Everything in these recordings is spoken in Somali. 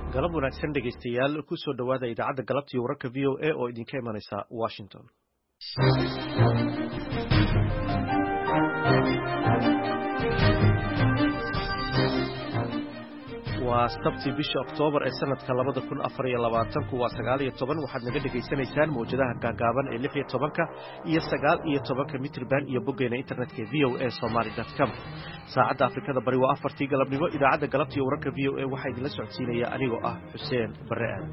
galab wanaagsan dhegaystayaal ku soo dhawaada idaacadda galabtii wararka VOA oo idinka imanaysa Washington. waa sabti bisha Oktoobar ee sanadka 2024 waa 19 waxaad naga dhageysanaysaan mowjadaha gaagaaban ee 16 iyo 19 mitrban iyo boggeena internetka voasomali.com. saacadda Afrikada bari waa 4 galabnimo. idaacadda galabtii wararka VOA waxaa idinla socodsiinaya anigoo ah Xuseen Barre Aadan.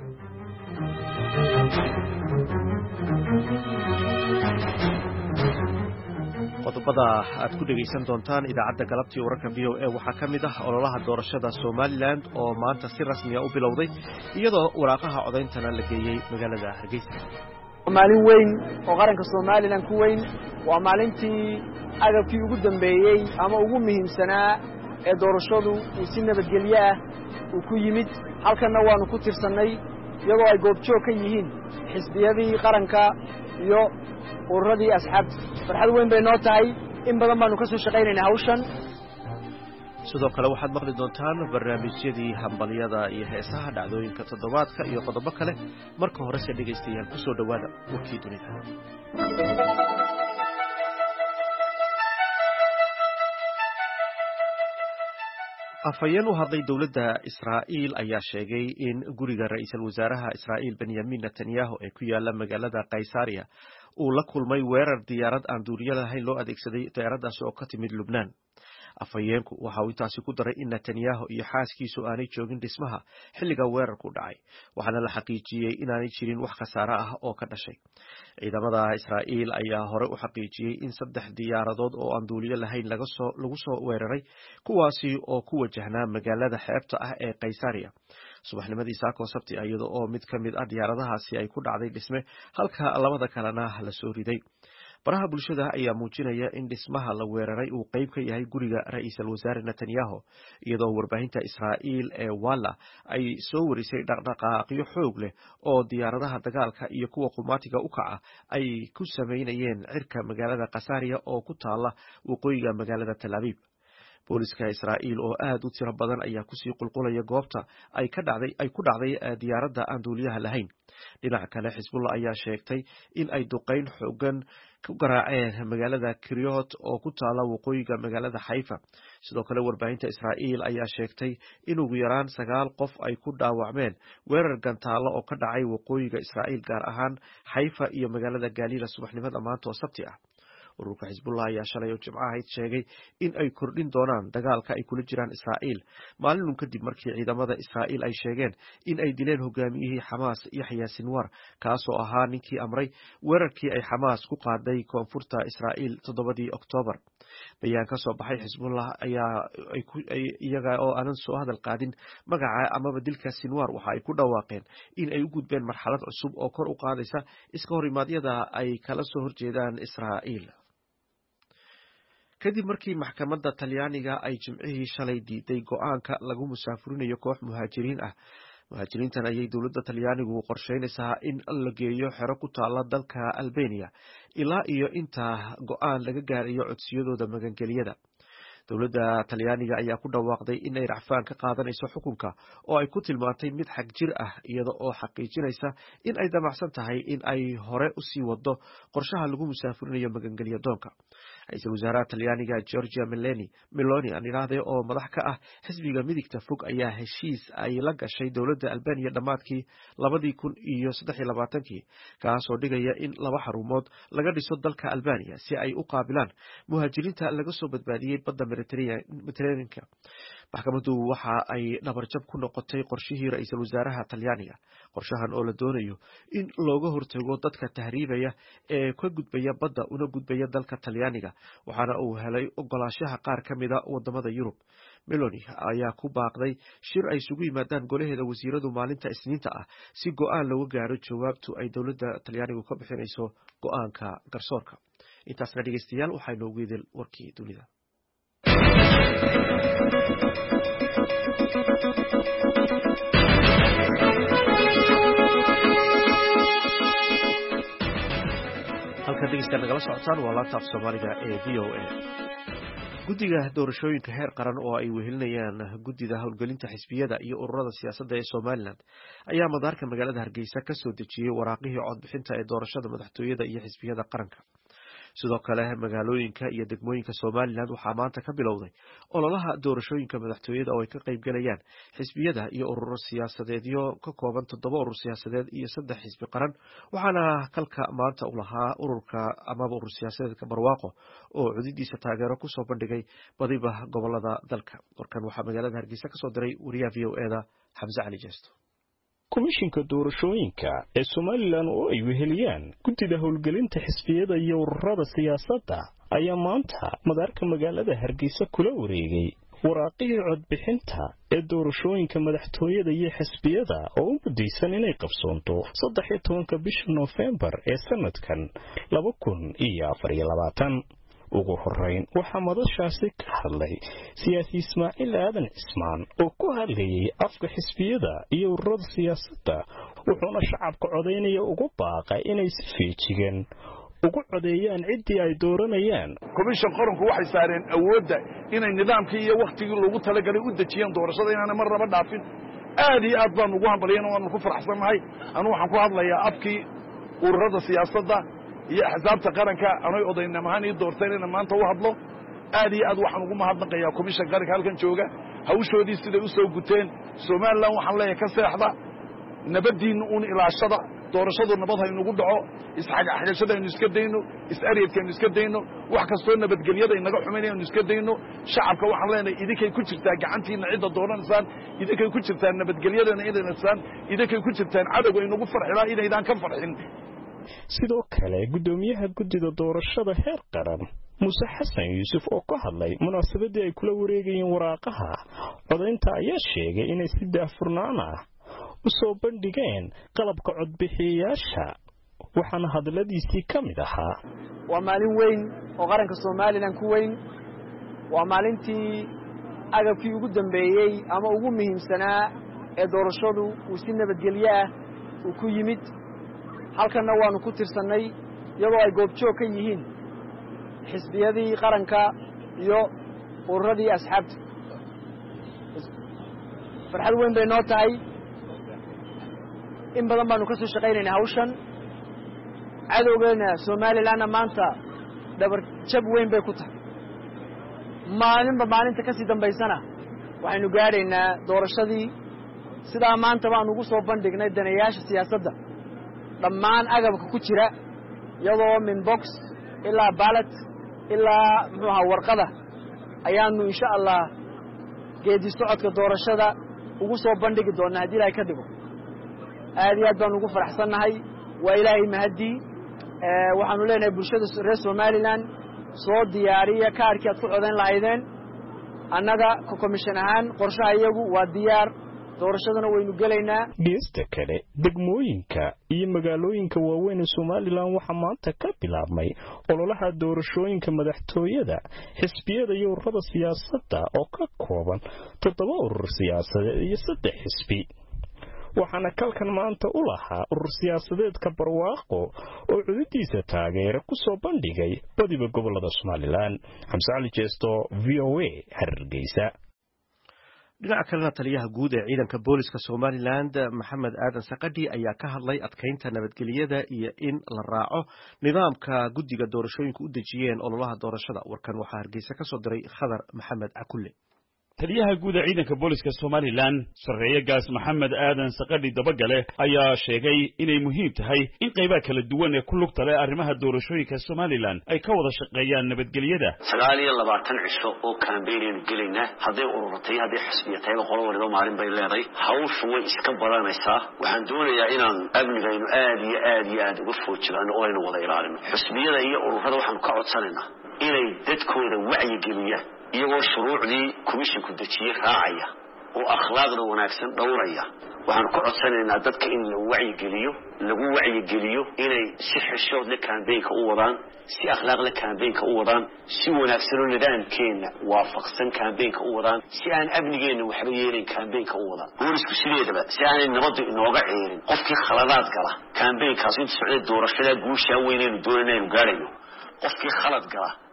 qodobada aad ku dhageysan doontaan idaacadda galabtii wararka VOA waxaa ka mid ah ololaha doorashada Somaliland oo maanta si rasmi ah u bilowday iyadoo waraaqaha codeyntana la geeyay magaalada Hargeysa. maalin weyn oo qaranka Somaliland ku weyn waa maalintii agabkii ugu dambeeyay ama ugu muhiimsanaa ee doorashadu uu si nabadgelyo ah ku yimid halkana waanu ku tirsanay iyagoo ay goobjoog ka yihiin xisbiyadii qaranka iyo ururadii asxaabta. farxad weyn bay noo tahay in badan baanu ka soo shaqaynaynaa hawshan. sidoo kale waxaad maqli doontaan barnaamijyadii hambaliyada iyo heesaha dhacdooyinka toddobaadka iyo qodobo kale. marka hore se dhegaystayaal ku soo dhawaada warkii dunida. afhayeen u hadlay dowladda Israa'iil ayaa sheegay in guriga ra'iisul wasaaraha Israa'iil Benjamin Netanyahu ee ku yaala magaalada Qaysaariya uu la kulmay weerar diyaarad aan duuliye lahayn loo adeegsaday diyaaradaas oo ka timid Lubnaan. afhayeenku waxa uu intaasi ku daray in Netanyahu iyo xaaskiisu aanay joogin dhismaha xilliga weerarku dhacay, waxaana la xaqiijiyey inaanay jirin wax khasaare ah oo ka dhashay. ciidamada Israa'iil ayaa hore u xaqiijiyey in 3 diyaaradood oo aan duuliye lahayn lagu soo weeraray, kuwaasi oo ku wajahnaa magaalada xeebta ah ee Qaysaariya subaxnimadii saako sabti iyada oo mid ka mid ah diyaaradahaasi ay ku dhacday dhisme halka labada kalena la soo riday. baraha bulshada ayaa muujinaya in dhismaha la weeraray uu qayb ka yahay guriga ra'iisul wasaare Netanyahu, iyadoo warbaahinta Israa'iil ee Walla ay soo warisay dhaqdhaqaaqyo xoog leh oo diyaaradaha dagaalka iyo kuwa qumaatiga u kaca ay ku sameynayeen cirka magaalada Qaysaariya oo ku taala waqooyiga magaalada Tel Aviv. booliska Israa'iil oo aad u tiro badan ayaa kusii qulqulaya goobta ay ku dhacday diyaaradda aan duuliyaha lahayn. dhinaca kale Xisbullah ayaa sheegtay in ay duqeyn xoogan ku garaaceen magaalada Kiryot oo ku taala waqooyiga magaalada Haifa. sidoo kale warbaahinta Israa'iil ayaa sheegtay in ugu yaraan 9 qof ay ku dhaawacmeen weerar gantaalo oo ka dhacay waqooyiga Israa'iil gaar ahaan Haifa iyo magaalada Galiila subaxnimada maanta oo sabti ah. ururka Xisbullah ayaa shalay oo Jimco ahayd sheegay in ay kordhin doonaan dagaalka ay kula jiraan Israa'iil maalin kadib markii ciidamada Israa'iil ay sheegeen in ay dileen hogaamiyihii Xamaas Yahya Sinwar, kaasoo ahaa ninkii amray weerarkii ay Xamaas ku qaaday koonfurta Israa'iil 7 Oktoobar. bayaan ka soo baxay Xisbullah ayaa iyaga oo aanan soo hadal qaadin magaca amaba dilka Sinwar waxa ay ku dhawaaqeen in ay u gudbeen marxalad cusub oo kor u qaadaysa iska horimaadyada ay kala soo horjeedaan Israa'iil. kadib markii maxkamadda Talyaaniga ay Jimcihii shalay diiday go'aanka lagu musaafurinayo koox muhaajiriin ah, muhaajiriintan ayay dowladda Talyaanigu qorsheynaysaa in la geeyo xero ku taala dalka Albania ilaa iyo inta go'aan laga gaarayo codsiyadooda magangeliyada. dowladda Talyaaniga ayaa ku dhawaaqday in ay racfaan ka qaadanayso xukunka oo ay ku tilmaantay mid xag jir ah, iyada oo xaqiijinaysa in ay damacsan tahay in ay hore u sii wado qorshaha lagu musaafurinayo magangelyo doonka. ra'iisul wasaaraha Talyaaniga Giorgia Meloni oo madax ka ah xisbiga midigta fog ayaa heshiis ay la gashay dowladda Albania dhamaadkii 2023 kaasoo dhigaya in 2 xarumood laga dhiso dalka Albania si ay u qaabilaan muhaajiriinta laga soo badbaadiyay badda Mediterranean-ka. maxkamaddu waxa ay dhabarjab ku noqotay qorshihii ra'iisul wasaaraha Talyaaniga, qorshahan oo la doonayo in looga hortago dadka tahriibaya ee ka gudbaya badda una gudbaya dalka Talyaaniga, waxaana uu helay ogolaanshaha qaar ka mid ah wadamada Yurub. Meloni ayaa ku baaqday shir ay isugu yimaadaan golaheeda wasiiradu maalinta Isniinta ah si go'aan looga gaaro jawaabtu ay dowladda Talyaanigu ka bixinayso go'aanka garsoorka. intaasna dhegeystayaal waxaa inoogu idil warkii dunida. halkan dhegeystayaal nagala socotaan waa laanta af Soomaaliga ee VOA. guddiga doorashooyinka heer qaran oo ay wehelinayaan guddida howlgelinta xisbiyada iyo ururada siyaasadda ee Somaliland ayaa madaarka magaalada Hargeysa ka soo dejiyay waraaqihii codbixinta ee doorashada madaxtooyada iyo xisbiyada qaranka. sidoo kale magaalooyinka iyo degmooyinka Somaliland waxaa maanta ka bilowday ololaha doorashooyinka madaxtooyada oo ay ka qayb galayaan xisbiyada iyo ururo siyaasadeedyo ka kooban 7 urur siyaasadeed iyo 3 xisbi qaran waxaana kalka maanta u lahaa ururka ama urur siyaasadeedka Barwaaqo oo cudidiisa taageero ku soo bandhigay badiba gobolada dalka. warkan waxaa magaalada Hargeysa ka soo diray wariyaha VOA-da Xamza Ali Jesto. komishinka doorashooyinka ee Somaliland oo ay weheliyaan guddida howlgelinta xisbiyada iyo ururada siyaasadda ayaa maanta madaarka magaalada Hargeysa kula wareegay waraaqihii codbixinta ee doorashooyinka madaxtooyada iyo xisbiyada oo u mudaysan inay qabsoonto 13 bisha November ee sanadkan 2024. ugu horeyn waxaa madashaasi ka hadlay siyaasi Ismaaciil Aadan Cismaan oo ku hadlayay afka xisbiyada iyo ururada siyaasadda wuxuuna shacabka codeynaya ugu baaqay inay si feejigan ugu codeeyaan cidii ay dooranayaan. komishan qaranku waxay saareen awoodda inay nidaamkii iyo waqtigii lagu talagalay u dejiyaan doorashada inaanay mar raba dhaafin. aad iyo aad baan ugu hambalyeynaa waan ku faraxsanahay. anu waxaan ku hadlayaa afkii ururada siyaasadda iyo axsaabta qaranka anay odaynamahan ii doorteen inaan maanta u hadlo. aad iyo aad waxaan ugu mahadnaqayaa komishan qaranka halkan jooga hawshoodii siday u soo guteen. Somaliland waxaan leeyahay ka seexda nabadiina uun ilaashada doorashadu nabad haynugu dhaco isxagxagashada aynu iska dayno is-areedka aynu iska dayno wax kastoo nabadgelyada inaga xumaynaya aynu iska dayno. shacabka waxaan leenahay idinkay ku jirtaa gacantiina cidda dooranaysaan idinkay ku jirtaa nabadgelyadana inaysaan idinkay ku jirtaan cadowga inagu farxilaa inaydaan ka farxin. sidoo kale gudoomiyaha guddida doorashada heer qaran Muuse Xasan Yuusuf oo ka hadlay munaasabadii ay kula wareegayeen waraaqaha codeynta ayaa sheegay inay si daahfurnaan ah u soo bandhigeen qalabka codbixiyayaasha waxaana hadaladiisii ka mid ahaa waa maalin weyn oo qaranka Somaliland ku weyn waa maalintii agabkii ugu dambeeyay ama ugu muhiimsanaa ee doorashadu uu si nabadgelyo ah ku yimid. halkana waanu ku tirsanay iyadoo ay goobjoog ka yihiin xisbiyadii qaranka iyo ururadii asxaabta. farxad weyn bay noo tahay. in badan baanu ka soo shaqaynaynaa hawshan. cadowgeena Somalilandna maanta dhabar jab weyn bay ku tahay. maalinba maalinta ka sii dambaysana waxaynu gaadhaynaa doorashadii sidaa maanta baan ugu soo bandhignay danayaasha siyaasadda dhammaan agabka ku jira iyadoo min box ilaa ballot ilaa warqada ayaanu insha Allah geedi socodka doorashada ugu soo bandhigi doonaa hadii ay ka dhigo. aad iyo aad baan ugu faraxsanahay. waa Ilaahay mahadii. waxaanu leenahay bulshada reer Somaliland soo diyaariya kaarkii aad ku codeyn lahaydeen. annaga komishan ahaan qorshaha iyagu waa diyaar. doorashadana waynu galaynaa. geesta kale degmooyinka iyo magaalooyinka waaweyn ee Somaliland waxaa maanta ka bilaabmay ololaha doorashooyinka madaxtooyada xisbiyada iyo ururada siyaasadda oo ka kooban 7 urur siyaasadeed iyo 3 xisbi. waxaana kalkan maanta u lahaa urur siyaasadeedka Barwaaqo oo cudidiisa taageero ku soo bandhigay badiba gobolada Somaliland. Xamza Ali Jesto, VOA, Hargeysa. dhinaca kalena taliyaha guud ee ciidanka booliska Somaliland Maxamed Aadan Saqadhi ayaa ka hadlay adkeynta nabadgelyada iyo in la raaco nidaamka guddiga doorashooyinku u dejiyeen ololaha doorashada. warkan waxaa Hargeysa ka soo diray Khadar Maxamed Cakulle. taliyaha guud ee ciidanka booliska Somaliland Sarreeye Gaas Maxamed Aadan Saqadhi dabagale ayaa sheegay inay muhiim tahay in qaybaha kala duwan ee ku lugta leh arrimaha doorashooyinka Somaliland ay ka wada shaqeeyaan nabadgelyada. 29 cisho oo campaign gelayna haday ururtay haday xisbiyatay qolo waliba maalin bay leedahay hawshu way iska baranaysaa. waxaan doonayaa inaan amnigaynu aad iyo aad uga foojigano oo aynu wada ilaalino. xisbiyada iyo ururada waxaan ka codsanaynaa inay dadkooda wacyi geliyaan iyagoo shuruucdii komishinku dejiyay raacaya oo akhlaaqda wanaagsan dhowraya. waxaan ku codsanaynaa dadka in lagu wacyi geliyo inay si xishood leh campaign-ka u wadaan si akhlaaq leh campaign-ka u wadaan si wanaagsan oo nidaamkeena waafaqsan campaign-ka u wadaan si aan amnigeena waxba yeelin campaign-ka u wadaan. boolisku sideedaba si aanay nabadda inooga ceerin qofkii khaladaad gala campaign-kaas inta socday doorashada guusha weynaynu doonayno gaarayno qofkii khalad gala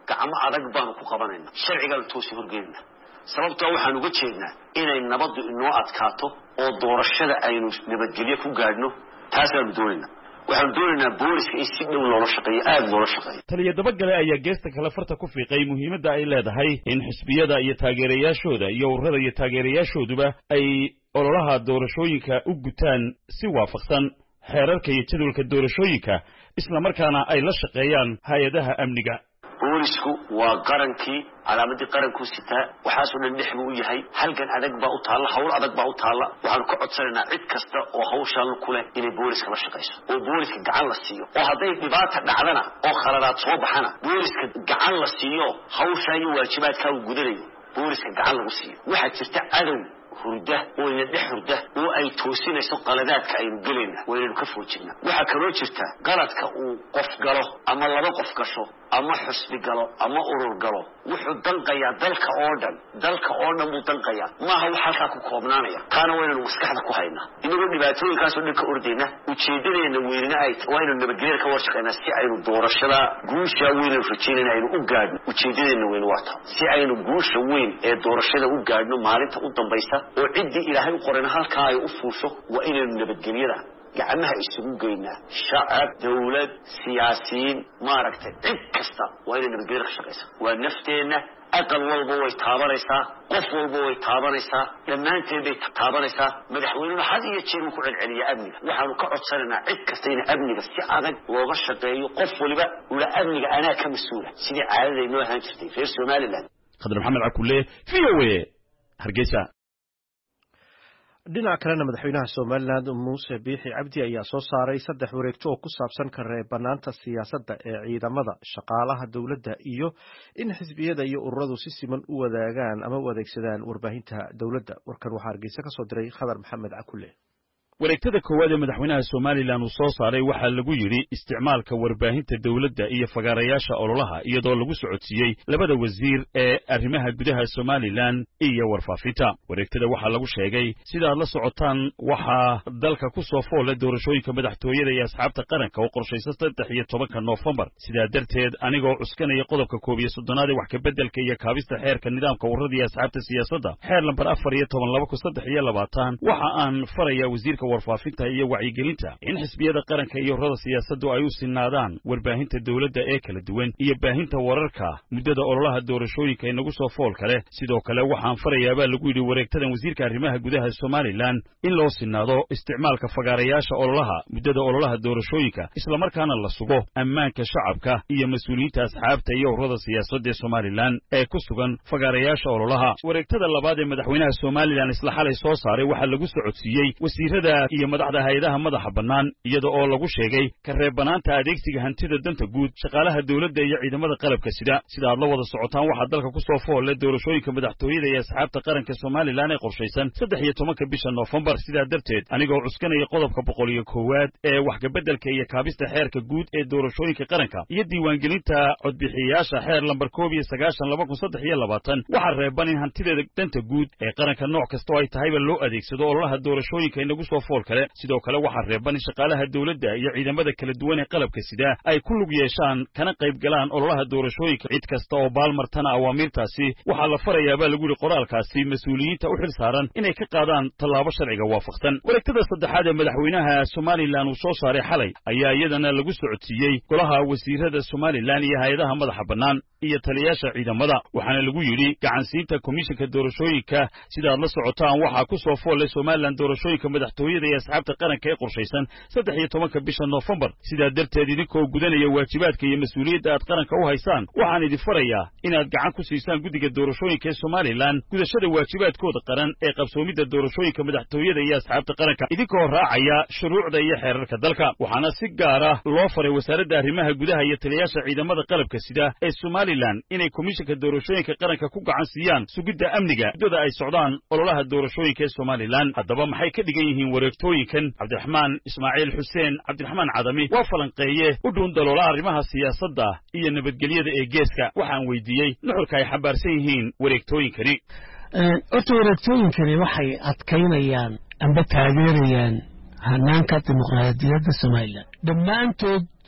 gacmo adag baanu ku qabanaynaa sharcigaan toosi horgeynna sababtoo waxaan uga jeednaa inay nabaddu inoo adkaato oo doorashada aynu nabadgelyo ku gaadhno taasaanu doonaynaa waxaan doonaynaa booliska in si dhow loola shaqeeyo aad loola shaqeeyo taliya dabagale ayaa geesta kale farta ku fiiqay muhiimadda ay leedahay in xisbiyada iyo taageerayaashooda iyo ururada iyo taageerayaashooduba ay ololaha doorashooyinka u gutaan si waafaqsan xeerarka iyo jadwalka doorashooyinka isla markaana ay la shaqeeyaan hay-adaha amniga boolisku waa qarankii calaamadii qaranku sitaa waxaasoo dhan dhex buu u yahay halgan adag baa u taalla hawl adag baa u taalla waxaanu ka codsanaynaa cid kasta oo hawshaan ku leh inay booliska la shaqayso oo booliska gacan la siiyo oo hadday dhibaata dhacdana oo khaladaad soo baxana booliska gacan la siiyo hawshaa iyo waajibaadkaa uu gudanayo booliska gacan lagu siiyo waxaa jirta cadow hurda oo ina dhex hurda oo ay toosinayso qaladaadka aynu gelayna waynaynu ka foojinaa waxaa kaloo jirta qaladka uu qof galo ama laba qof gasho ama xusbi galo ama urur galo wuxuu danqayaa dalka oo dhan buu danqayaa maaha wax halkaa ku koobnaanaya taana waynaynu maskaxda ku haynaa inagoo dhibaatooyinkaasoo dhan ka ordayna ujeedadeena weynina waaynu nabadgelyada ka warshaqaynaa si aynu doorashada guusha weynaynu rajaynayna aynu u gaadhno ujeedadeena weyn waa taa si aynu guusha weyn ee doorashada u gaadhno maalinta u dambaysa oo ciddii ilaahay u qorayna halkaa ay u fuusho waa inaynu nabadgelyada gacmaha isugu geynaa shacab dawlad siyaasiyiin maaragtay cid kasta waa inay nabadgelyada ka shaqaysa waa nafteenna aqal walba way taabanaysaa qof walba way taabanaysaa dhammaanteen bay taabanaysaa madaxweynuna had iyo jeer uu ku celceliya amniga waxaanu ka codsanaynaa cid kasta in amniga si adag looga shaqeeyo qof waliba ula amniga anaa ka mas-uula sidii caadaday noo ahaan jirtay reer somaliland khadar maxamed cakulle VOA hargeysa dhinaca kalena madaxweynaha Soomaaliland Muuse Biixi Cabdi ayaa soo saaray 3 wareegto oo ku saabsan ka reebanaanta siyaasadda ee ciidamada shaqaalaha dawladda iyo in xisbiyada iyo ururadu si siman u wadaagaan ama u adeegsadaan warbaahinta dawladda warkan waxa Hargeysa ka soo diray Khadar Maxamed Cakulle wareegtada koowaad ee madaxweynaha Soomaaliland uu soo saaray waxa lagu yiri isticmaalka warbaahinta dawladda iyo fagaarayaasha ololaha iyadoo lagu socodsiiyay labada wasiir ee arrimaha gudaha Soomaaliland iyo warfaafinta wareegtada waxa lagu sheegay sida la socotaan waxa dalka ku soo foolay doorashooyinka madaxtooyada iyo asxaabta qaranka oo qorshaysan 13 November sida darteed anigoo cuskanaya qodobka 13aad ee wax ka bedelka iyo kaabista xeerka nidaamka ururada iyo asxaabta siyaasadda xeer lambar 14 waxa aan faraya wasiirka warfaafinta iyo wacyigelinta in xisbiyada qaranka iyo ururada siyaasaddu ay u sinaadaan warbaahinta dawladda ee kala duwan iyo baahinta wararka muddada ololaha doorashooyinka inagu soo fool kale sidoo kale waxaan farayaabaa lagu yidhi wareegtadan wasiirka arrimaha gudaha Soomaaliland in loo sinaado isticmaalka fagaarayaasha ololaha muddada ololaha doorashooyinka isla markaana la sugo ammaanka shacabka iyo mas'uuliyiinta asxaabta iyo ururada siyaasadda ee Soomaaliland ee ku sugan fagaarayaasha ololaha wareegtada labaad ee madaxweynaha Soomaaliland isla xalay soo saaray waxa lagu socodsiiyay wasiirada iyo madaxda hay'adaha madaxa bannaan iyada oo lagu sheegay ka reebanaanta adeegsiga hantida danta guud shaqaalaha dawladda iyo ciidamada qalabka sida aad la wada socotaan waxa dalka ku soo foolay doorashooyinka madaxtooyada iyo asxaabta qaranka Soomaaliland ee qorshaysan 13 bisha November sida darteed anigoo cuskanaya qodobka 101 ee wax ka bedelka iyo kaabista xeerka guud ee doorashooyinka qaranka iyo diiwaangelinta codbixiyaasha xeer lambar 19/2023 waxa reeban in hantida danta guud ee qaranka nooc kasta oo ay tahayba loo adeegsado ololaha doorashooyinka inagu soo fool kale sidoo kale waxa reeban in shaqaalaha dawladda iyo ciidamada kala duwan ee qalabka sida ay ku lug yeeshaan kana qayb galaan ololaha doorashooyinka cid kasta oo baalmartana awaamirtaasi waxa la farayaabaa lagu yiri qoraalkaasi mas'uuliyiinta u xil saaran inay ka qaadaan tallaabo sharciga waafaqsan wareegtada saddexaad ee madaxweynaha Soomaaliland uu soo saaray xalay ayaa iyadana lagu socodsiiyay golaha wasiirada Soomaaliland iyo hay'adaha madaxa bannaan iyo taliyaasha ciidamada waxaana lagu yiri gacansiinta komishanka doorashooyinka sida aad la socotaan waxa ku soo foolay Soomaaliland doorashooyinka madaxtooyada iyo asxaabta qaranka ee qorshaysan 13 bisha November sida darteed idinkoo gudanaya waajibaadka iyo mas'uuliyadda aad qaranka u haysaan waxaan idin farayaa inaad gacan ku siisaan guddiga doorashooyinka ee Soomaaliland gudashada waajibaadkooda qaran ee qabsoomidda doorashooyinka madaxtooyada iyo asxaabta qaranka idinkoo raacaya shuruucda iyo xeerarka dalka waxaana si gaar ah loo faray wasaaradda arrimaha gudaha iyo taliyaasha ciidamada qalabka sida ee Soomaaliland inay komishanka doorashooyinka qaranka ku gacan siiyaan sugidda amniga muddada ay socdaan ololaha doorashooyinka ee Soomaaliland haddaba maxay ka dhigan yihiin wareegtooyinkan Cabdiraxmaan Ismaaciil Xuseen Cabdiraxmaan Cadami waa falanqeeye u dhuun daloola arrimaha siyaasadda iyo nabadgelyada ee geeska waxaan weydiiyey nuxurka ay xambaarsan yihiin wareegtooyinkani horta wareegtooyinkani waxay adkaynayaan amba taageerayaan hanaanka dimuqraadiyadda Soomaaliland dhammaantood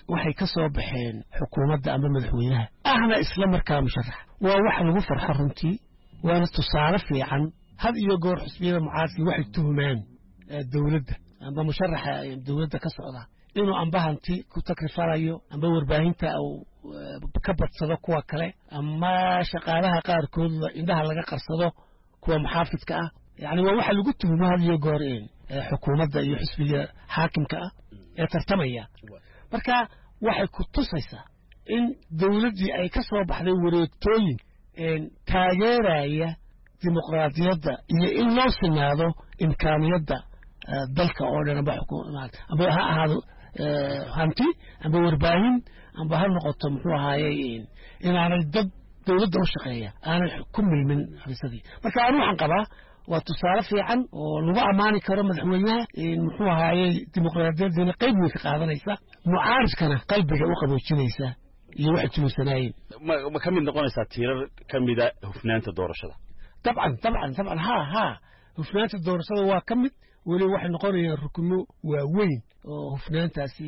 waxay ka soo baxeen xukuumadda ama madaxweynaha ahna isla markaa musharax waa wax lagu farxo runtii waana tusaale fiican had iyo goor xisbiyada mucaaradka waxay tuhumaan dawladda amba musharaxa dawladda ka socda inuu amba hanti ku takrifanayo amba warbaahinta uu ka badsado kuwa kale ama shaqaalaha qaarkood indhaha laga qarsado kuwa muxaafidka ah yani waa waxa lagu tuhumo had iyo goor xukuumadda iyo xisbiga xaakimka ah ee tartamaya marka waxay ku tusaysaa in dawladdii ay ka soo baxday wareegtooyin taageeraya dimuqraadiyadda iyo in loo sinaado imkaaniyadda dalka oo dhan amba ha ahaado hanti amba warbaahin amba ha noqoto muxuu ahaayey inaanay dad dawladda u shaqeeya aanay ku milmin xafiisadii marka anu waxaan qabaa waa tusaale fiican oo lagu ammaani karo madaxweynaha muxuu ahaayey dimuqraadiyaddina qayb weyn ka qaadanaysa mucaaridkana qalbiga u qaboojinaysa iyo waxay tuunsanaayeen ma ka mid noqonaysaa tiirar ka mida hufnaanta doorashada dabcan ha hufnaanta doorashada waa ka mid weli waxay noqonayaan rukuno waaweyn oo hufnaantaasi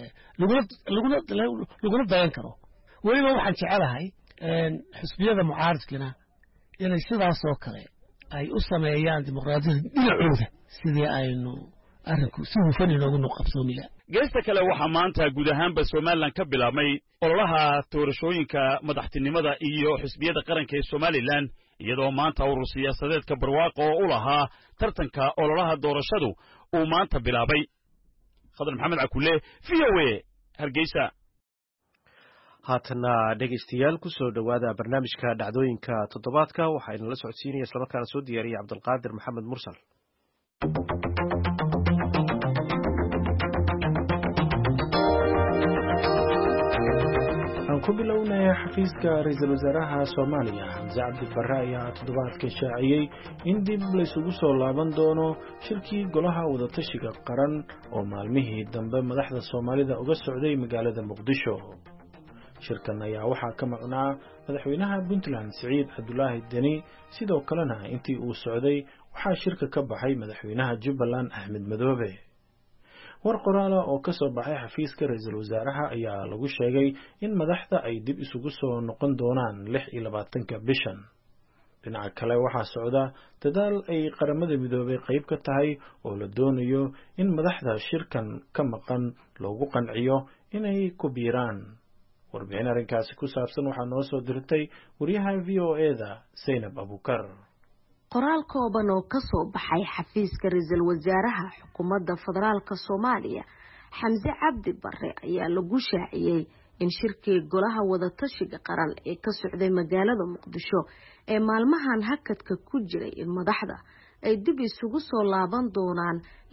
laguna dayan karo weliba waxaan jecelahay xisbiyada mucaaridkina inay sidaasoo kale ay u sameeyaan dimuqraadiyada dhinacooda sidii aynu arrinku si hufan inoogu qabsoomiya geesta kale waxaa maanta guud ahaanba somalilan ka bilaabmay ololaha doorashooyinka madaxtinimada iyo xisbiyada qaranka ee somalilan iyadoo maanta urur siyaasadeedka barwaaqo oo u lahaa tartanka ololaha doorashadu uu maanta bilaabay khadar maxamed cakule v o a hargeysa haatana dhegaystayaal ku soo dhowaada barnaamijka dhacdooyinka toddobaadka waxaa inala socodsiinaya islamarkaana soo diyaariyay cabdulqaadir maxamed mursal aan ku bilownay xafiiska ra'iisul wasaaraha Soomaaliya Xamse Cabdi Barre ayaa toddobaadka shaaciyay in dib la isugu soo laaban doono shirkii golaha wadatashiga qaran oo maalmihii dambe madaxda Soomaalida uga socday magaalada Muqdisho. shirkan ayaa waxaa ka maqnaa madaxweynaha Puntland Siciid Cabdulaahi Deni sidoo kalena intii uu socday waxaa shirka ka baxay madaxweynaha Jubbaland Axmed Madoobe. war qoraal oo ka soo baxay xafiiska ra'iisul wasaaraha ayaa lagu sheegay in madaxda ay dib isugu soo noqon doonaan 26 bishan. dhinaca kale waxaa socda dadaal ay qaramada midoobay qayb ka tahay oo la doonayo in madaxda shirkan ka maqan loogu qanciyo inay ku biiraan. warbixin arrinkaasi ku saabsan waxaa noo soo dirtay wariyaha VOA-da Zainab Abukar. qoraal kooban oo ka soo baxay xafiiska ra'iisul wasaaraha xukuumadda federaalka Soomaaliya Xamse Cabdi Barre ayaa lagu shaaciyay in shirkii golaha wadatashiga qaran ee ka socday magaalada Muqdisho ee maalmahan hakadka ku jiray in madaxda ay dib isugu soo laaban doonaan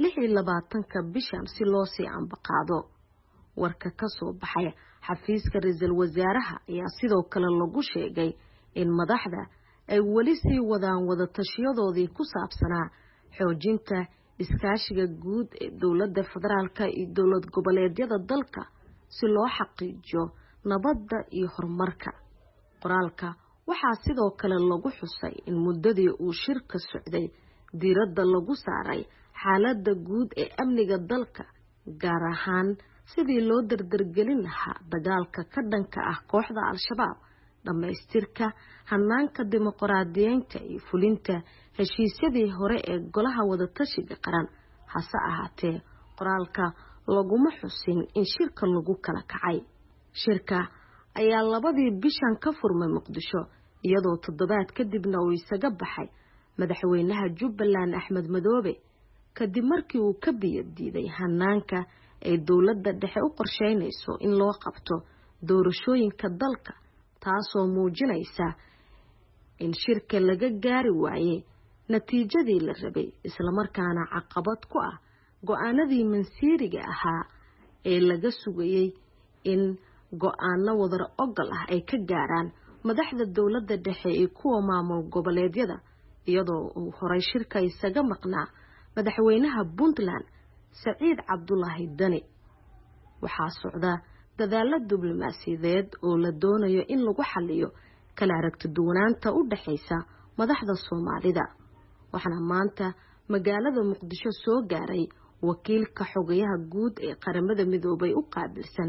26 bishan si loo sii ambaqaado. warka ka soo baxay xafiiska ra'iisul wasaaraha ayaa sidoo kale lagu sheegay in madaxda ay wali sii wadaan wadatashiyadoodii ku saabsanaa xoojinta iskaashiga guud ee dowladda federaalka iyo dowlad goboleedyada dalka si loo xaqiijiyo nabadda iyo horumarka. qoraalka waxaa sidoo kale lagu xusay in muddadii uu shirka socday diiradda lagu saaray xaaladda guud ee amniga dalka gaar ahaan sidii loo dardargelin lahaa dagaalka ka dhanka ah kooxda Al-Shabaab, dhamaystirka hanaanka dimuqraadiyeynta iyo fulinta heshiisyadii hore ee golaha wadatashiga qaran. hase ahaatee qoraalka laguma xusin in shirka lagu kala kacay. shirka ayaa 2 bishan ka furmay Muqdisho iyadoo toddobaad kadibna uu isaga baxay madaxweynaha Jubbaland Axmed Madoobe kadib markii uu ka biyadiiday hanaanka ay dowladda dhexe u qorsheynayso in loo qabto doorashooyinka dalka, taasoo muujinaysa in shirka laga gaari waayay natiijadii la rabay isla markaana caqabad ku ah go'aanadii mansiiriga ahaa ee laga sugayay in go'aano wadar ogol ah ay ka gaaraan madaxda dowladda dhexe iyo kuwa maamul goboleedyada iyadoo uu horay shirka isaga maqnaa madaxweynaha Puntland Siciid Cabdulaahi Deni. waxaa socda dadaalo diblomaasiyadeed oo la doonayo in lagu xalliyo kala aragti duwanaanta u dhaxaysa madaxda Soomaalida. waxaana maanta magaalada Muqdisho soo gaaray wakiilka xogayaha guud ee qaramada midoobay u qaabilsan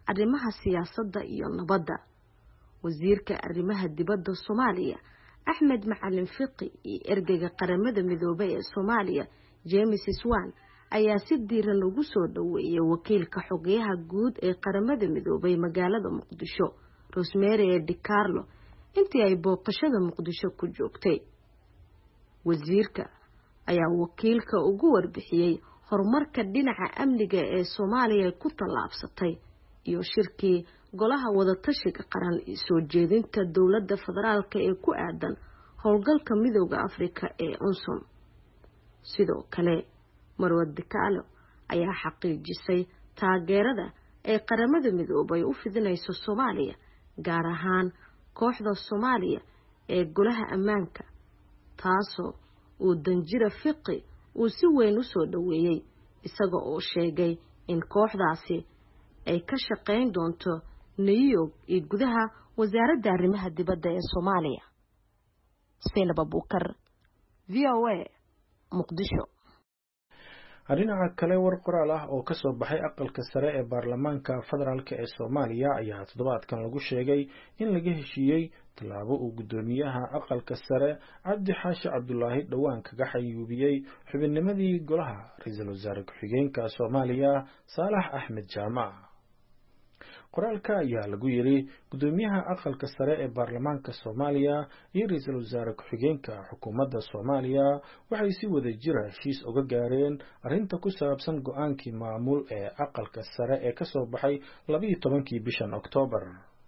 arrimaha siyaasadda iyo nabadda. wasiirka arrimaha dibadda Soomaaliya Axmed Macalin Fiqi iyo ergeyga qaramada midoobay ee Soomaaliya James Swan ayaa si diiran ugu soo dhaweeyay wakiilka xogeyaha guud ee qaramada midoobay magaalada Muqdisho Rosemary DiCarlo intii ay booqashada Muqdisho ku joogtay. wasiirka ayaa wakiilka ugu warbixiyay horumarka dhinaca amniga ee Soomaaliya ku tallaabsatay iyo shirkii golaha wadatashiga qaran soo jeedinta dawladda federaalka ee ku aadan howlgalka midowga Afrika ee UNSOM. sidoo kale Marwad DiCarlo ayaa xaqiijisay taageerada ay qaramada midoobay u fidinayso Soomaaliya gaar ahaan kooxda Soomaaliya ee golaha ammaanka taasoo uu Danjira Fiqi uu si weyn u soo dhaweeyay isaga oo sheegay in kooxdaasi ay ka shaqeyn doonto New York iyo gudaha wasaaradda arrimaha dibadda ee Soomaaliya. Seynab Abuukar, VOA, Muqdisho. dhinaca kale war qoraal ah oo ka soo baxay aqalka sare ee baarlamaanka federaalka ee Soomaaliya ayaa toddobaadkan lagu sheegay in laga heshiiyey tallaabo uu gudoomiyaha aqalka sare Cabdi Xaashi Cabdullaahi dhawaan kaga xayuubiyey xubinnimadii golaha ra'iisul wasaare ku-xigeenka Soomaaliya Saalax Axmed Jaamac. qoraalka ayaa lagu yiri gudoomiyaha aqalka sare ee baarlamaanka Soomaaliya iyo ra'iisul wasaare ku-xigeenka xukuumadda Soomaaliya waxay si wada jir heshiis uga gaareen arrinta ku saabsan go'aankii maamul ee aqalka sare ee ka soo baxay 12kii bishan Oktoobar.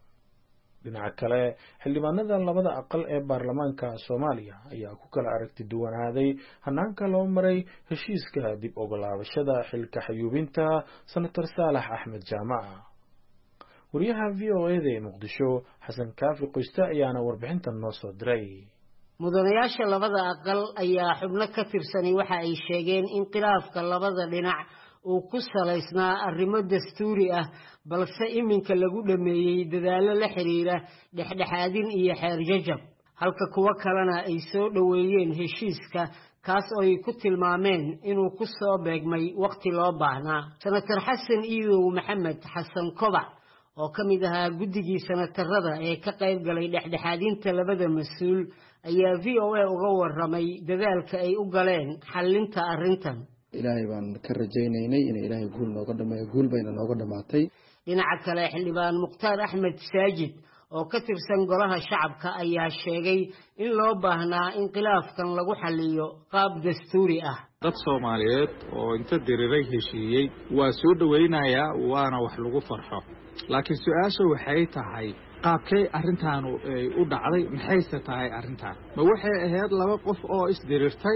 dhinaca kale xildhibaanada labada aqal ee baarlamaanka Soomaaliya ayaa ku kala aragti duwanaaday hanaanka loo maray heshiiska dib uga laabashada xilka xayuubinta Senator Saalax Axmed Jaamac. wariyaha VOA ee Muqdisho Xasan Kaafi Qoysta ayaana warbixintan noo soo diray. mudanayaasha labada aqal ayaa xubno ka tirsanay waxa ay sheegeen in khilaafka labada dhinac uu ku salaysnaa arrimo dastuuri ah balse iminka lagu dhameeyay dadaalo la xiriira dhexdhexaadin iyo xeer jajab halka kuwa kalena ay soo dhaweeyeen heshiiska kaas oo ay ku tilmaameen inuu ku soo beegmay waqti loo baahnaa. Senator Xasan Iidow Maxamed Xasan Kobac oo ka mid ahaa guddigii senatarada ee ka qayb galay dhexdhexaadinta labada mas'uul ayaa VOA uga warramay dadaalka ay u galeen xallinta arrintan. ilaahay baan ka rajaynaynay in ilaahay guul nooga dhameeyo guul bayna nooga dhamaatay. dhinaca kale xildhibaan Mukhtaar Axmed Saajid oo ka tirsan golaha shacabka ayaa sheegay in loo baahnaa in khilaafkan lagu xalliyo qaab dastuuri ah. dad Soomaaliyeed oo inta diriray heshiiyey waa soo dhaweynayaa waana wax lagu farxo laakiin su'aasha waxay tahay qaabkay arrintan u dhacday maxayse tahay arrintan ma waxay ahayd laba qof oo isdirirtay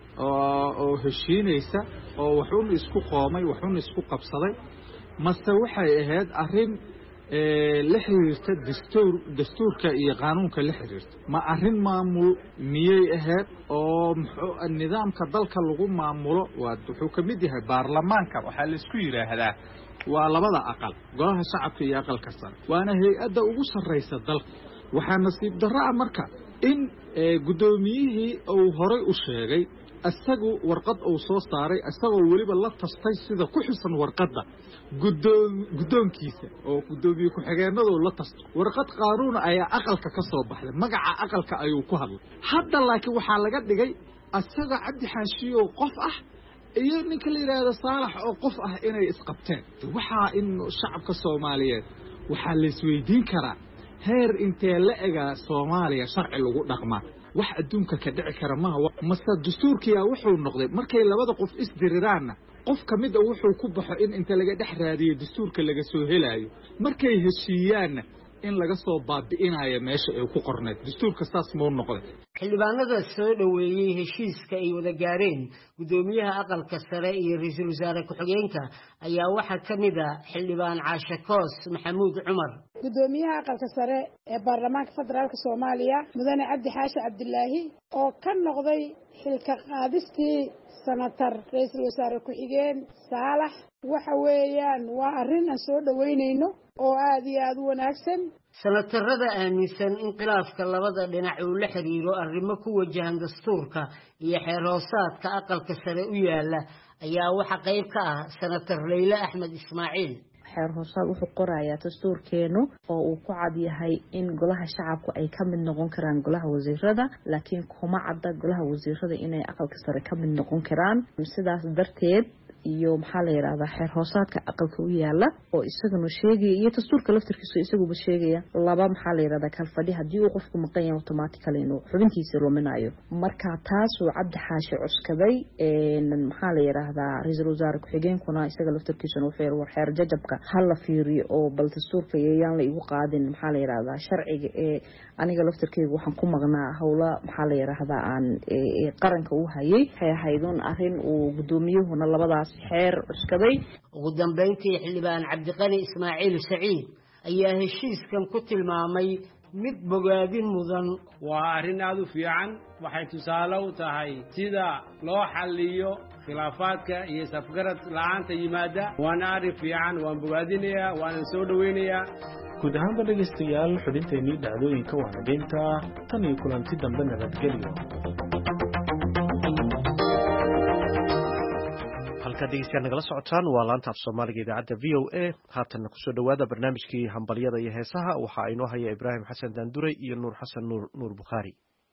oo heshiinaysa oo waxun isku qoomay waxun isku qabsaday mase waxay ahayd arrin la xiriirta dastuurka iyo qaanuunka la xiriirta ma arrin maamul miyay ahayd oo nidaamka dalka lagu maamulo wuxuu ka mid yahay baarlamaanka waxaa la isku yiraahdaa waa labada aqal golaha shacabka iyo aqalka sare waana hay'adda ugu sarreysa dalka waxaa nasiib darro ah marka in gudoomiyihii uu horay u sheegay asagu warqad uu soo saaray asagoo waliba la tastay sida ku xisan warqadda gudoonkiisa oo gudoomiye ku-xigeenadu la tasto warqad qaanuun ayaa aqalka ka soo baxday magaca aqalka ayuu ku hadlay hadda laakiin waxaa laga dhigay asaga Cabdi Xaashi oo qof ah iyo ninka la yiraahdo Saalax oo qof ah inay isqabteen waxaa in shacabka Soomaaliyeed waxaa la isweydiin karaa heer intee la ega Soomaaliya sharci lagu dhaqmaa wax adduunka ka dhici kara ma mase dastuurkiya wuxuu noqday markay labada qof isdiriraana qof kamid ah wuxuu ku baxo in inta laga dhex raadiyo dastuurka laga soo helayo markay heshiiyaan in laga soo baabi'inayo meesha ay ku qorneed dastuurka saas ma noqday. xildhibaanada soo dhaweeyay heshiiska ay wada gaareen gudoomiyaha aqalka sare iyo ra'iisul wasaare ku-xigeenka ayaa waxa kamid ah xildhibaan Caashe Koos Maxamuud Cumar. gudoomiyaha aqalka sare ee baarlamaanka federaalka Soomaaliya mudane Cabdi Xaashi Cabdullaahi oo ka noqday xilka qaadistii senator ra'iisul wasaare ku-xigeen Saalax waxa weeyaan waa arrin aan soo dhaweynayno oo aad iyo aad u wanaagsan. senatarada aaminsan in khilaafka labada dhinac uu la xiriiro arrimo ku wajahan dastuurka iyo xeer hoosaadka aqalka sare u yaala ayaa waxa qayb ka ah senator Leila Axmed Ismaaciil. xeer hoosaad wuxuu qorayaa dastuurkeenu oo uu ku cad yahay in golaha shacabku ay ka mid noqon karaan golaha wasiirada laakiin kuma cadda golaha wasiirada inay aqalka sare ka mid noqon karaan sidaas darteed iyo maxaa la yiraahdaa xeer hoosaadka aqalka u yaala oo isaguna sheegaya iyo dastuurka laftirkiisa isaguba sheegaya laba maxaa la yiraahdaa kal fadhi hadii uu qofku maqan yahay automatically inuu xubintiisa luminayo marka taas uu Cabdi Xaashi cuskaday maxaa la yiraahdaa ra'iisul wasaare ku-xigeenkuna isaga laftirkiisa uu xeer jajabka hal la fiiriyo oo bal dastuurka ayaan la igu qaadin maxaa la yiraahdaa sharciga aniga laftirkeyga waxaan ku maqnaa hawla maxaa la yiraahdaa aan qaranka u hayay hay'adun arrin uu gudoomiyuhuna labadaas xeer cuskaday ugu dambeyntii xildhibaan Cabdiqani Ismaaciil Saciid ayaa heshiiskan ku tilmaamay mid bogaadin mudan waa arrin aad u fiican waxay tusaale u tahay sida loo xalliyo khilaafaadka iyo safgarad la'aanta yimaada waana arrin fiican waan bogaadinayaa waan soo dhaweynayaa guud ahaanba dhegaystayaal xubinteennii dhacdooyinka waanageynta tan iyo kulanti dambe nabadgelyo halka dhegeystayaal nagala socotaan waa laanta af Soomaaliga idaacadda VOA haatanna ku soo dhawaada barnaamijkii hambalyada iyo heesaha waxa ay noo haya Ibraahim Xasan Daandure iyo Nuur Xasan Nuur Bukhari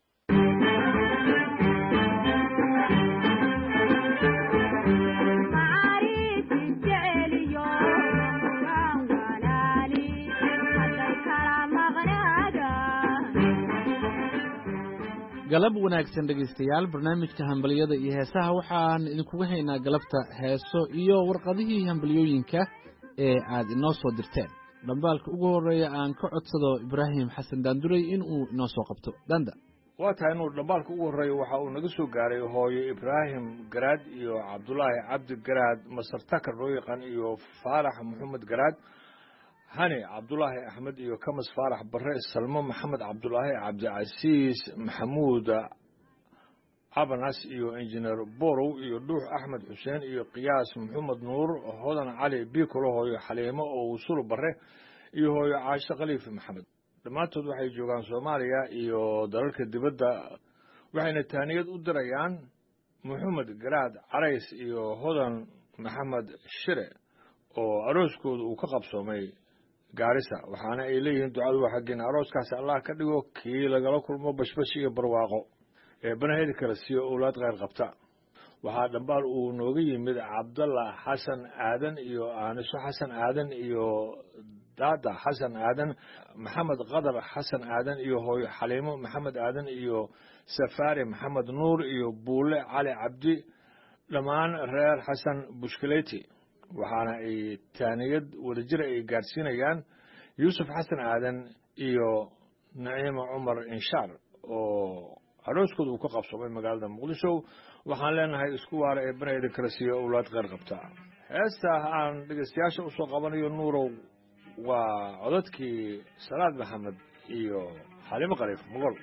galab wanaagsan dhegaystayaal barnaamijka hambaliyada iyo heesaha waxaan idinkuga haynaa galabta heeso iyo warqadihii hambaliyooyinka ee aad inoo soo dirteen dhambaalka ugu horeeya aan ka codsado Ibraahim Xasan Daandurey inuu inoo soo qabto danda waa tahay inuu dhambaalka ugu horeeya waxa uu naga soo gaaray hooyo Ibraahim Garaad iyo Cabdullaahi Cabdi Garaad Masar Takar loo yaqaan iyo Faarax Maxamed Garaad hani Cabdullaahi Axmed iyo Kamas Faarax Barre Salmo Maxamed Cabdullaahi Cabdi Casiis Maxamuud Abanas iyo Engineer Borow iyo Dhuux Axmed Xuseen iyo Qiyaas Maxamed Nuur Hodan Cali Bikolo hooyo Xaliimo oo Usul Barre iyo hooyo Caasho Khaliif Maxamed dhammaantood waxay joogaan Soomaaliya iyo dalalka dibadda waxayna taaniyad u dirayaan Maxamed Garaad Carays iyo Hodan Maxamed Shire oo arooskooda uu ka qabsoomay gaarisa waxaana ay leeyihiin ducadu waa xaggeena arooskaasi Allah ka dhigo kii lagala kulmo bashbash iyo barwaaqo ee banaheedi kala siiyo awlaad khayr qabta waxaa dhambaal uu nooga yimid Cabdalla Xasan Aadan iyo Aaniso Xasan Aadan iyo Daada Xasan Aadan Maxamed Qadar Xasan Aadan iyo hooyo Xaliimo Maxamed Aadan iyo Safaari Maxamed Nuur iyo Buule Cali Cabdi dhammaan reer Xasan Bushkaleeti waxaana ay taaniyad wadajir ay gaarsiinayaan Yuusuf Xasan Aadan iyo Naciima Cumar Inshaar oo arooskooda uu ka qabsoomay magaalada Muqdisho waxaan leenahay isku waara ee banaheeda kala siiyo awlaad khayr qabta heesta aan dhegeystayaasha u soo qabanayo Nuurow waa codadkii Salaad Maxamed iyo Xaliimo Khaliif Muqol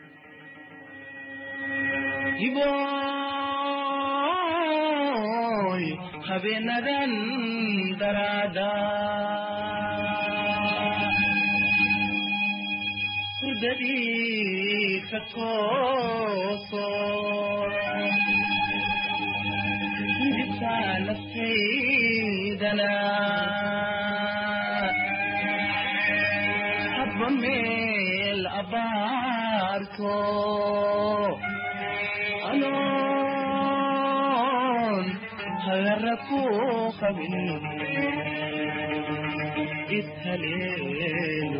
habeenadan daraada hurdadii ka tooso midibtaa naftaydana habba meel abaarto هرقوا خبين إتهلين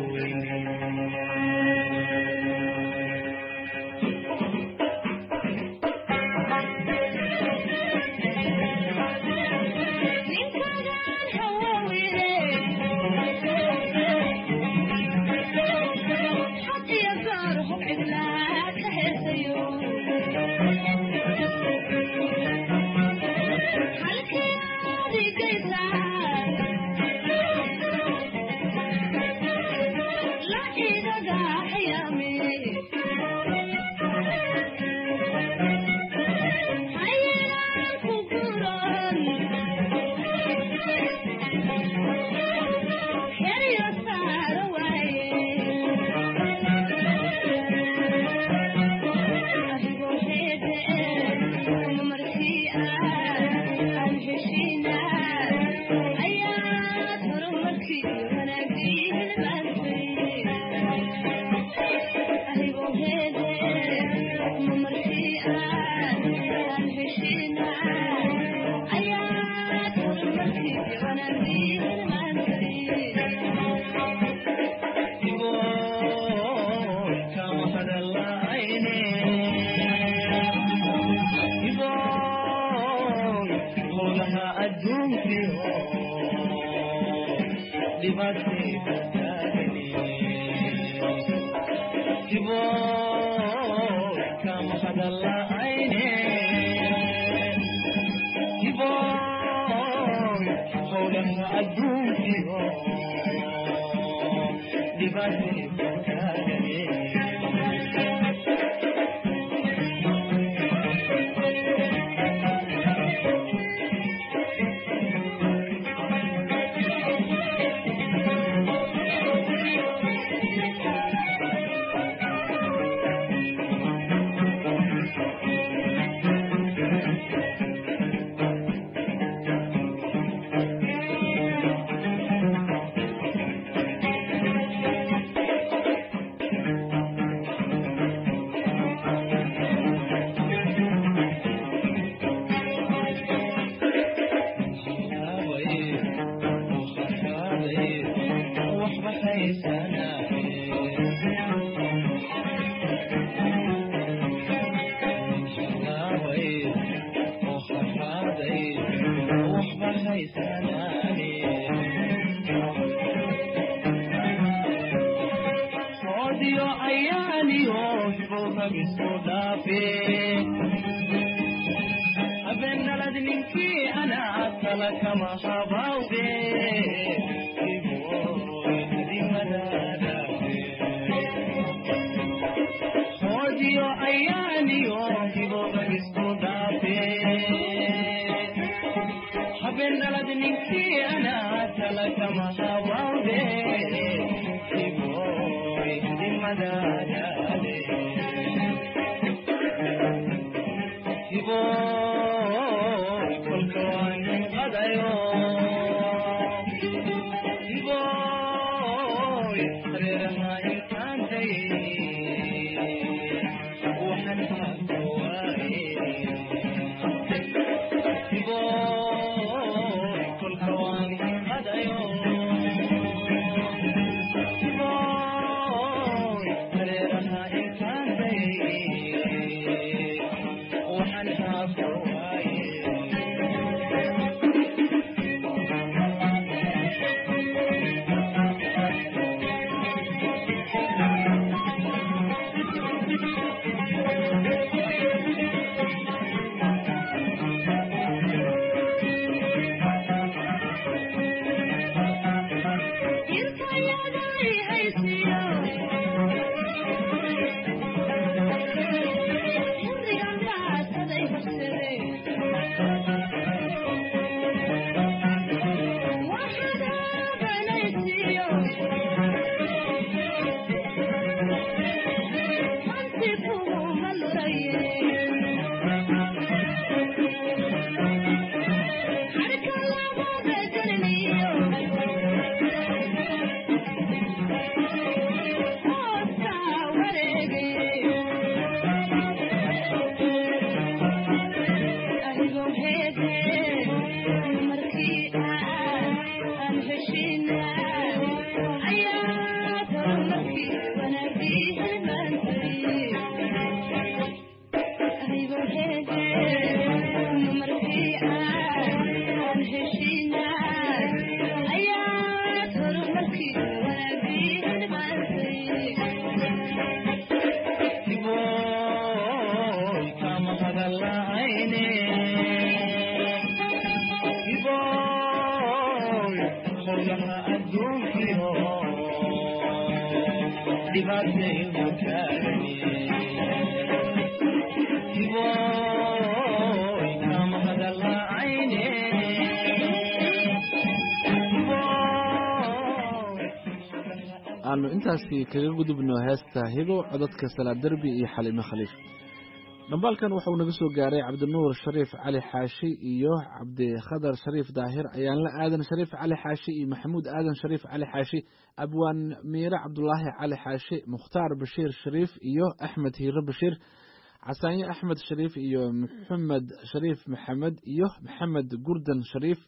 aanu intaasi kaga gudubno heesta hibo codadka salaad derbi iyo xalimo khaliif dhambaalkan wuxuu naga soo gaaray cabdinuur shariif cali xaashi iyo cabdikhadar shariif daahir ayaanla aadan shariif cali xaashi iyo maxamuud aadan shariif cali xaashi abwaan miire cabdulaahi cali xaashi mukhtaar bashiir shariif iyo axmed hiiro bashiir casaanye axmed shariif iyo maxamed shariif maxamed iyo maxamed gurdan shariif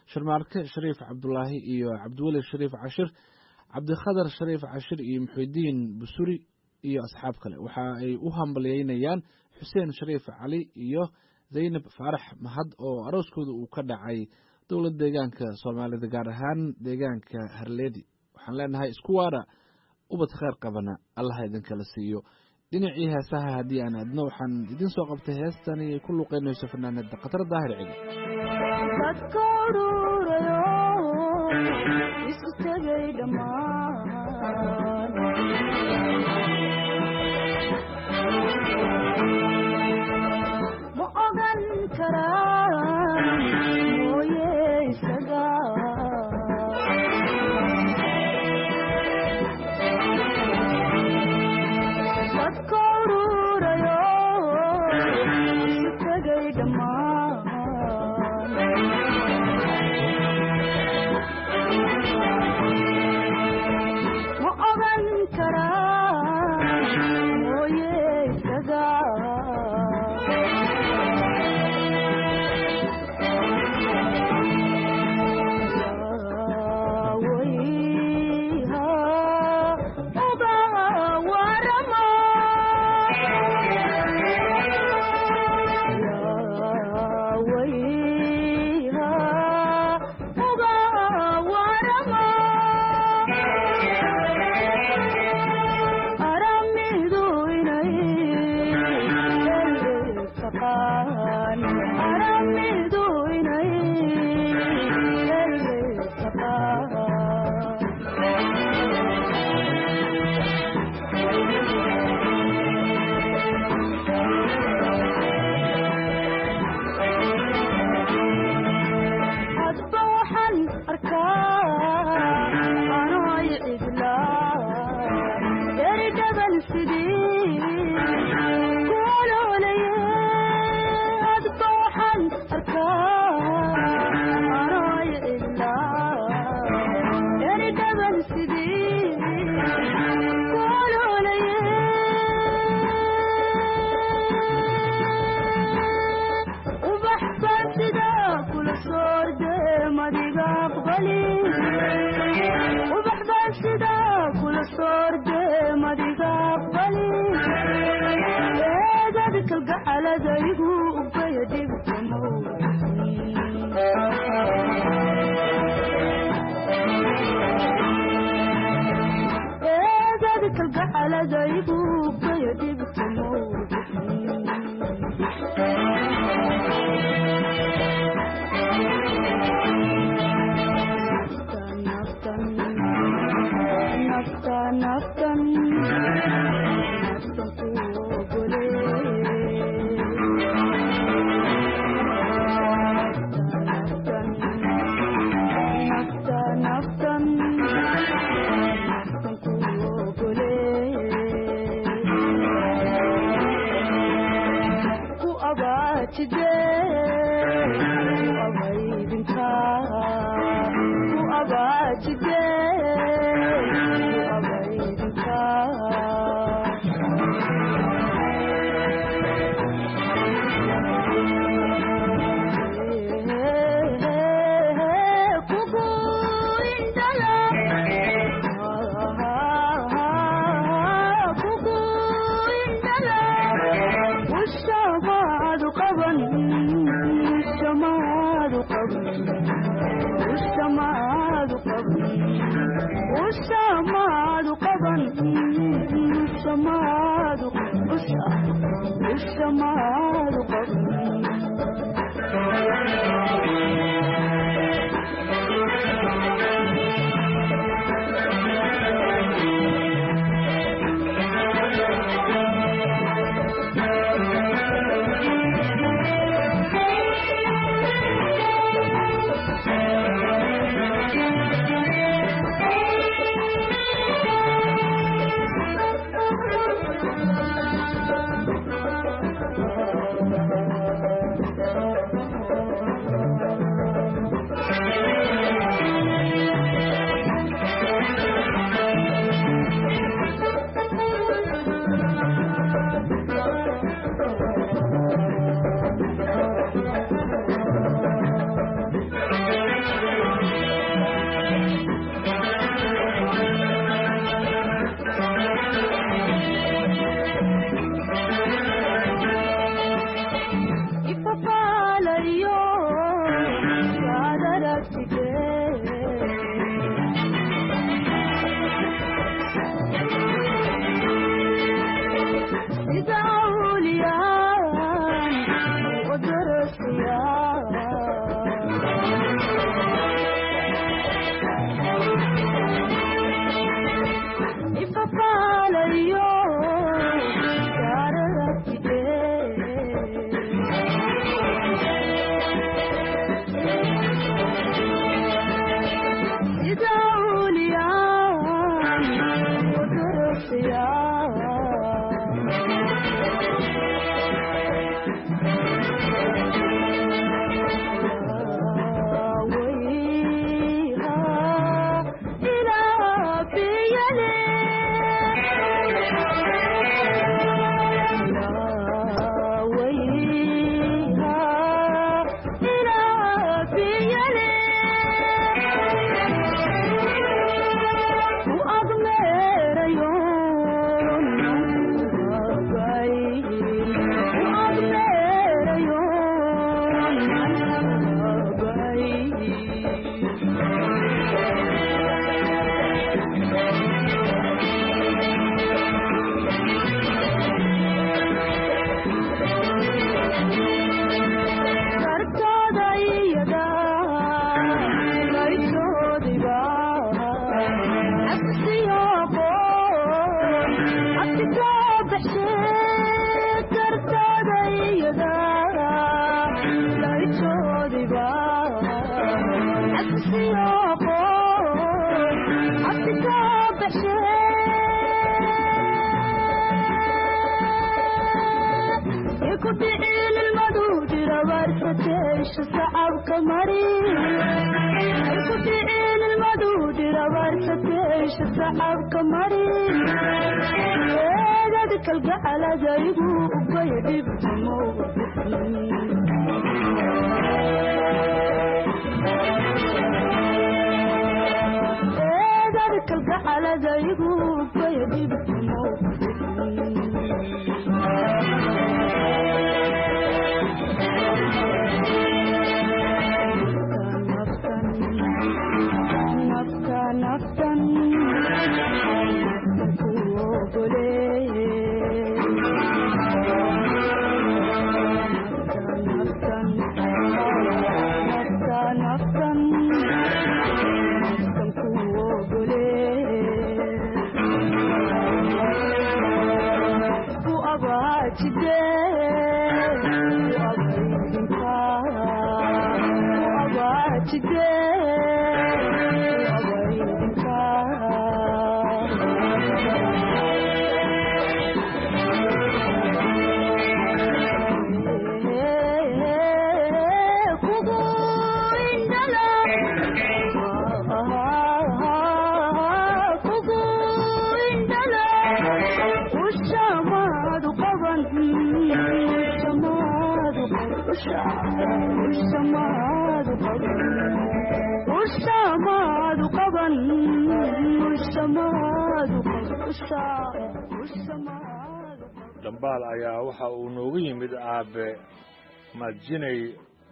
sharmaarke shariif cabdulaahi iyo cabdiweli shariif cashir cabdikhadar shariif cashir iyo muxidiin busuri iyo asxaab kale waxa ay u hambalyeynayaan xuseen shariif cali iyo zaynab faarax mahad oo arooskooda uu ka dhacay dowlad deegaanka soomaalida gaar ahaan deegaanka harleedi waxaan leenahay isku waara ubad kheyr qabana allaha idinkala siiyo dhinacii heesaha haddii aan aadno waxaan idin soo qabtay heestani ay ku luqeynayso fanaanada khatar daahir cigi dadka ururayo isku tegay dhammaan ma ogan karaan mooye isaga dadka ururayo isku tegay dhammaan ma ogan karaan mooye isaga dambaal ayaa waxa uu noogu yimid aabe madjinay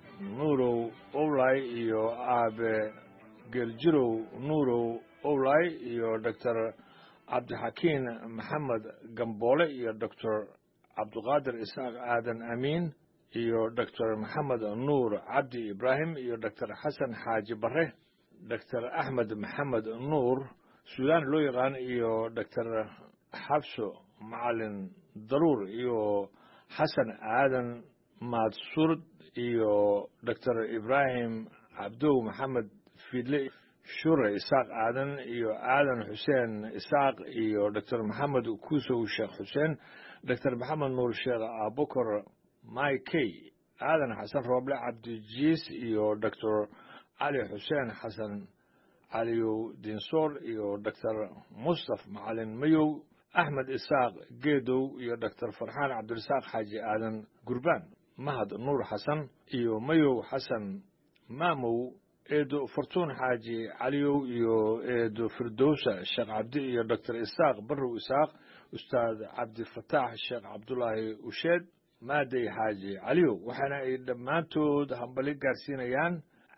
nuurow owlay iyo aabe geljirow nuurow owlay iyo doctor cabdixakiin maxamed gamboole iyo doctor cabdiqaadir isaaq aadan amiin iyo doctor maxamed nuur cabdi ibraahim iyo doctor xasan xaaji bare doctor axmed maxamed nuur suudaan loo yaqaan iyo doctor xabso macalin daruur iyo xasan aadan maadsurd iyo doctor ibraahim cabdow maxamed fidle shure isaaq aadan iyo aadan xuseen isaaq iyo doctor maxamed kuusow sheekh xuseen doctor maxamed nuur sheekh abukar maykey aadan xasan rooble cabdijiis iyo doctor cali xuseen xasan caliyow dinsoor iyo doctor mustaf macalin mayow axmed isaaq geedow iyo doctor farxaan cabdirasaaq xaaji aadan gurbaan mahad nuur xasan iyo mayow xasan maamow eedo fortuun xaaji caliyow iyo eedo firdowsa sheekh cabdi iyo doctor isaaq barrow isaaq ustaad cabdifataax sheekh cabdulaahi usheed maaday xaaji caliyow waxaana ay dhammaantood hambali gaarsiinayaan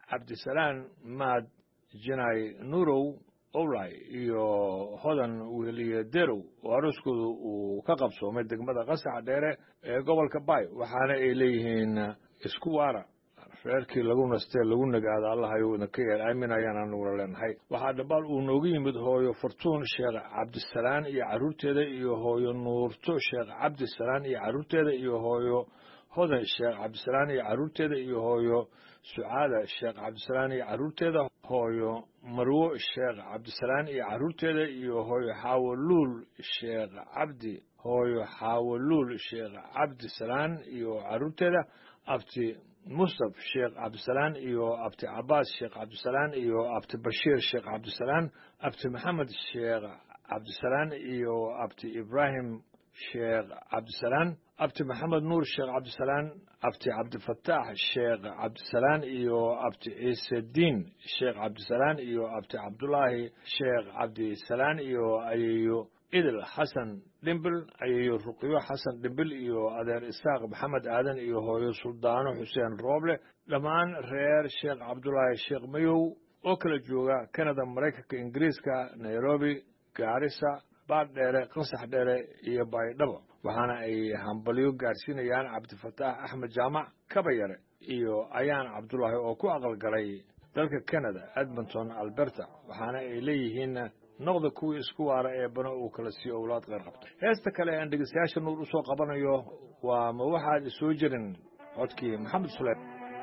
cabdisalaan maad jinay nurow owlay iyo hodan weliye derow oo arooskooda uu ka qabsoomay degmada qasax dheere ee gobolka baay waxaana ay leeyihiin isku waara reerkii lagu nastee lagu nagaado allahayna ka yeel aamin ayaan anuguna leenahay waxaa dhambaal uu noogu yimid hooyo fortuun sheekh cabdisalaan iyo carruurteeda iyo hooyo nuurto sheekh cabdisalaan iyo carruurteeda iyo hooyo hodan sheekh cabdisalaan iyo carruurteeda iyo hooyo sucaada sheekh cabdisalaan iyo carruurteeda hooyo marwo sheekh cabdisalaan iyo carruurteeda iyo hooyo xaawoluul sheekh cabdi hooyo xaawoluul sheekh cabdisalaan iyo carruurteeda abti mustaf sheekh cabdisalaan iyo abti cabaas sheekh cabdisalaan iyo abti bashiir sheekh cabdisalaan abti maxamed sheekh cabdisalaan iyo abti ibraahim sheekh cabdisalaan abti maxamed nuur sheekh cabdisalaan abti cabdifataax sheekh cabdisalaan iyo abti ciisediin sheekh cabdisalaan iyo abti cabdulaahi sheekh cabdisalaan iyo ayeeyo idil xasan dhimbil ayeeyo ruqyo xasan dhimbil iyo adeer isaaq maxamed aadan iyo hooyo suldaano xuseen rooble dhammaan reer sheekh cabdulaahi sheekh mayow oo kala jooga kanada maraykanka ingiriiska nairobi gaarisa baardheere qasax dheere iyo baydhabo waxaana ay hambalyo gaarsiinayaan cabdifataax axmed jaamac kabayare iyo ayaan cabdulaahi oo ku aqalgalay dalka canada edmonton alberta waxaana ay leeyihiin noqda kuwii isku waara ee bana uu kala siiyo owlaad qeyr qabta heesta kale aan dhegeystayaasha nuur u soo qabanayo waa ma waxaad isoo jirin codkii maxamed suleyman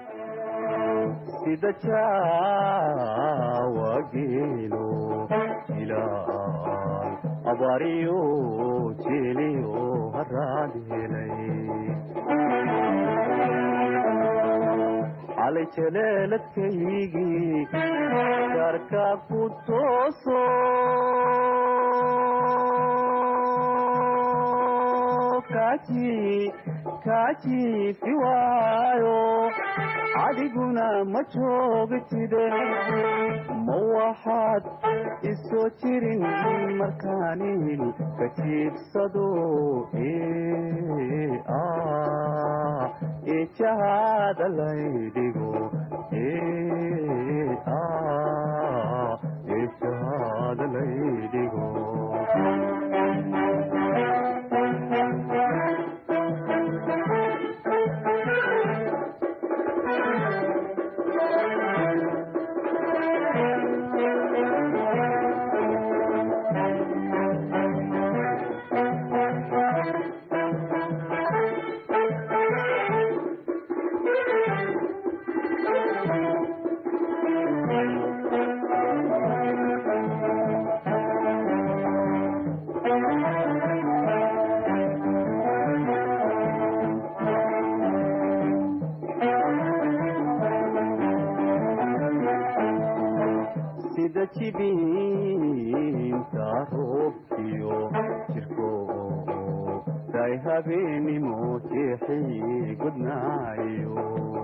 sida jaawageelo ilaal abaariyo jeeliyo haraad helay xalay jaleeladkaygii gaarka ku tooso kaajiifi waayo adiguna ma joogtide ma waxaad isoo jirin markaanin ka jiibsado eejahaada laydhigo eejahaada laydhigo jibinta roobkiyo jirko day habeenimo jeexii gudnaayo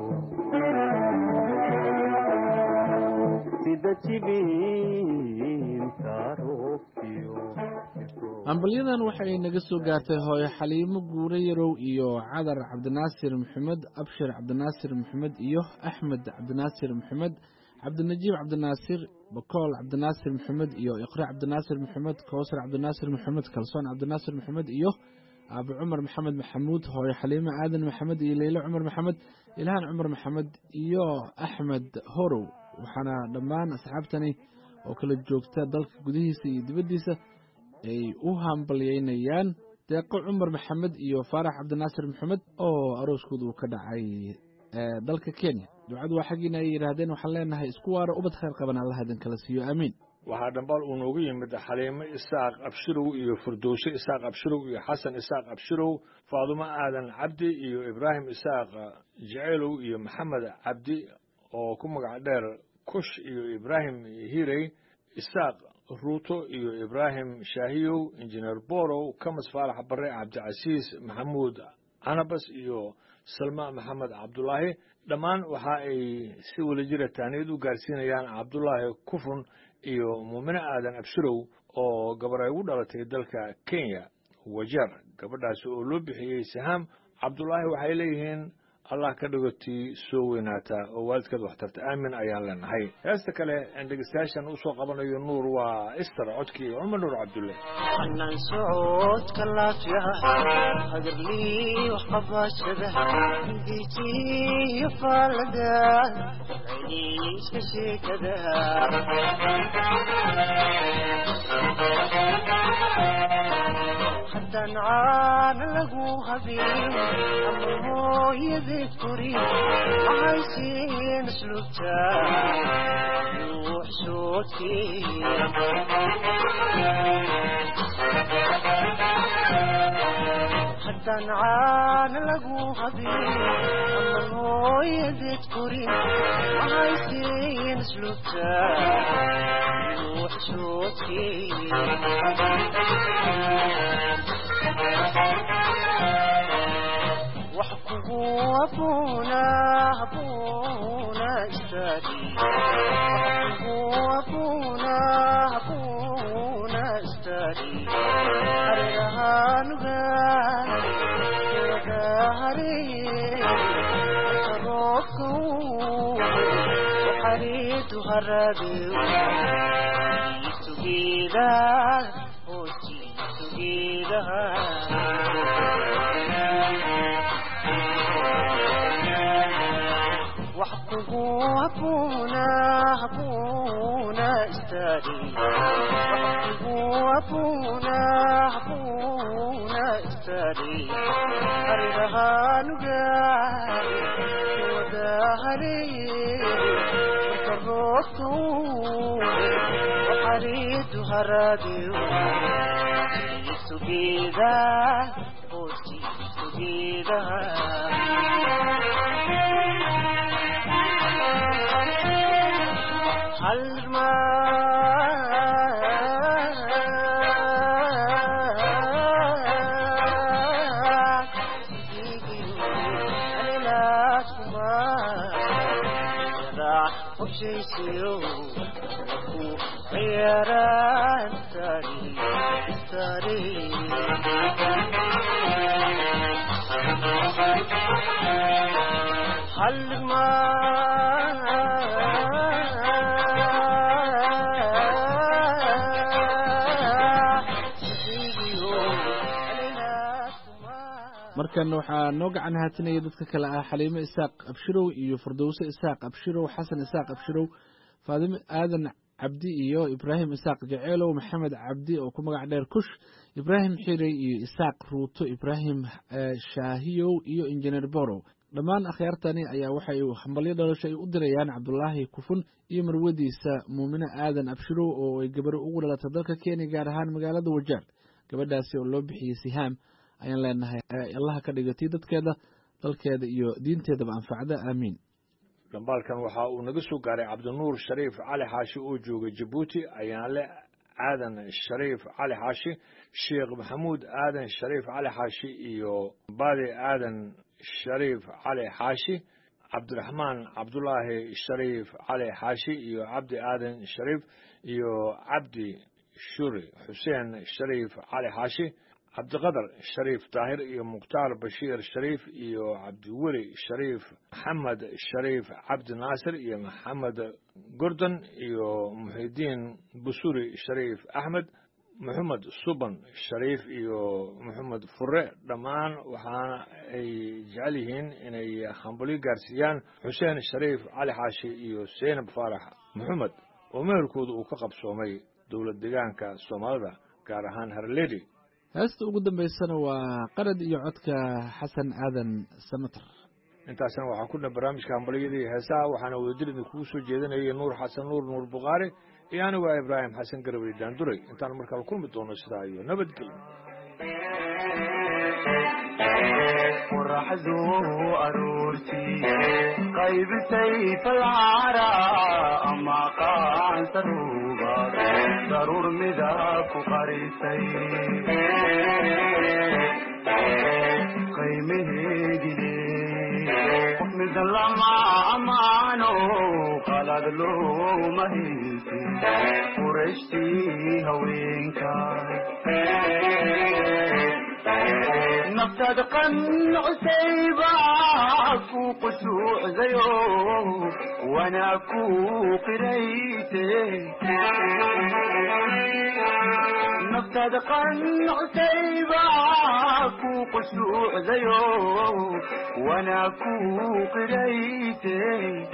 sida jibinta roobkiyo ambalyadan waxay naga soo gaartay hooyo xaliimo guure yarow iyo cadar cabdinaasir maxamed abshir cabdinaasir maxamed iyo axmed cabdinaasir maxamed cabdinajiib cabdinaasir bakool cabdinaasir maxamed iyo iqra cabdinaasir maxamed kowsar cabdinaasir maxamed kalsoon cabdinaasir maxamed iyo abu cumar maxamed maxamuud hooyo xaliimo aadan maxamed iyo leylo cumar maxamed ilhaan cumar maxamed iyo axmed horow waxaana dhammaan asxaabtani oo kala joogta dalka gudihiisa iyo dibaddiisa ay u hambalyeynayaan deeqo cumar maxamed iyo faarax cabdinaasir maxamed oo arooskooda uu ka dhacay dalka kenya ducadu waa xaggiina ay yidhaahdeen waxaan leenahay isku waara ubad khayr qaban allah idin kala siiyo aamiin waxaa dhambaal uu noogu yimid xaliimo isaaq abshirow iyo firdowse isaaq abshirow iyo xasan isaaq abshirow faadumo aadan cabdi iyo ibraahim isaaq jeceelow iyo maxamed cabdi oo ku magac dheer kush iyo ibraahim hirey isaaq ruuto iyo ibraahim shaahiyow injineer borow kamas faarax bare cabdicasiis maxamuud canabas iyo salma maxamed cabdulaahi dhammaan waxa ay si wadajira taaniyad u gaarsiinayaan cabdulaahi kufun iyo muumine aadan abshirow oo gabar ay ugu dhalatay dalka kenya wajeer gabadhaasi oo loo bixiyey sahaam cabdulaahi waxay leeyihiin allah ka dhigotii soo weynaataa oo waalidkeed waxtarta aamin ayaan leenahay heesta kale aan dhegeystayaashan usoo qabanayo nuur waa ister codkii cumar nuur cabdulle anaan socodka laafiyaha hagarlii wax qabaashada diijiyo faalada iska sheekada haddaan caana lagu habeen ama hooyadeed kori mahaysiin asluubta ruuxsoodkii haddaan caana lagu habeen ama hooyadeed kori mahaysiin asluubta ruuxsoodkii وحكوه أبونا أبونا استادي وحكوه أبونا استادي أريها نغار وغاري أتروكو وحريت هرابي together oh together أبونا استادي أبونا استادي أريها نقال وداهري وكروكو وحريد هرادي together oh together markan waxaa noo gacan haatinaya dadka kale ah xaliimo isaaq abshirow iyo fardowse isaaq abshirow xasan isaaq abshirow faadimo aadan cabdi iyo ibraahim isaaq jaceelow maxamed cabdi oo ku magac dheer kush ibraahim xirey iyo isaaq ruuto ibraahim shaahiyow iyo injineer borow dhammaan akhyaartani ayaa waxay hambalyo dhalasho ay u dirayaan cabdulaahi kufun iyo marwadiisa muumine aadan abshirow oo ay gabar ugu dhalatay dalka kenya gaar ahaan magaalada wajaar gabadhaasi oo loo bixiyey sihaam ayaan leenahay allaha ka dhigatay dadkeeda dalkeeda iyo diinteedaba anfacda aamiin dambaalkan waxa uu naga soo gaaray cabdinuur shariif cali xaashi oo jooga jabuuti ayaan le aadan shariif cali xaashi sheekh maxamuud aadan shariif cali xaashi iyo baadi aadan shariif cali xaashi cabdiraxmaan cabdulaahi shariif cali xaashi iyo cabdi aadan shariif iyo cabdi shuri xuseen shariif cali xaashi cabdiqadar shariif daahir iyo mukhtaar bashiir shariif iyo cabdiweli shariif maxamed shariif cabdi naasir iyo maxamed gordon iyo muxidiin busuri shariif axmed maxamed suban shariif iyo maxamed fure dhammaan waxaana ay jecel yihiin inay hambalyo gaarsiiyaan xuseen shariif cali xaashi iyo seynab faarax maxamed oo meherkooda uu ka qabsoomay dowlad deegaanka soomaalida gaar ahaan harledi heesta ugu dambaysana waa qarad iyo codka xasan aadan samater intaasna waxaan ku dhan barnaamijka hambalyadii heesaha waxaana wadajir idinkugu soo jeedinayay nuur xasan nuur bukhaari iyo anigu waa ibraahim xasan garabay daanduray intaan markale kulmi doono sidaa iyo nabadgelyo qoraxdu aroortii qaybisay falcara ama qaansaruuba daruur midab ku qarisay qiimaheedile qof midan lama amaano qalad looma haysin qurashtii haweenka نفتاد قنع سيباك وقسوع زيو وانا كو قريتي نفتاد قنع سيباك وقسوع زيو وانا كو قريتي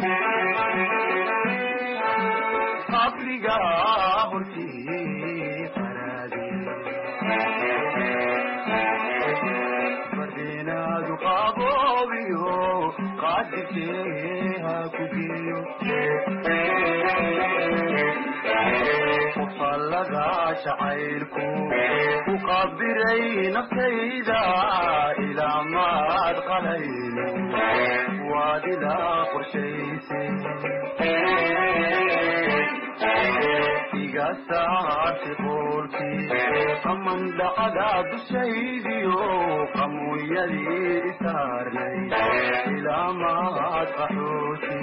قبلي قابلتي فرادي فردينا قابوبيو قادتيها كوبيو وصلغا شعيركو وقبري نفسيدا إلى ما أدخلينو وادي لا قرشيسي قصات قولتي قمن دقدا بشيديو قمو يلي إسارني إلى ما أطحوتي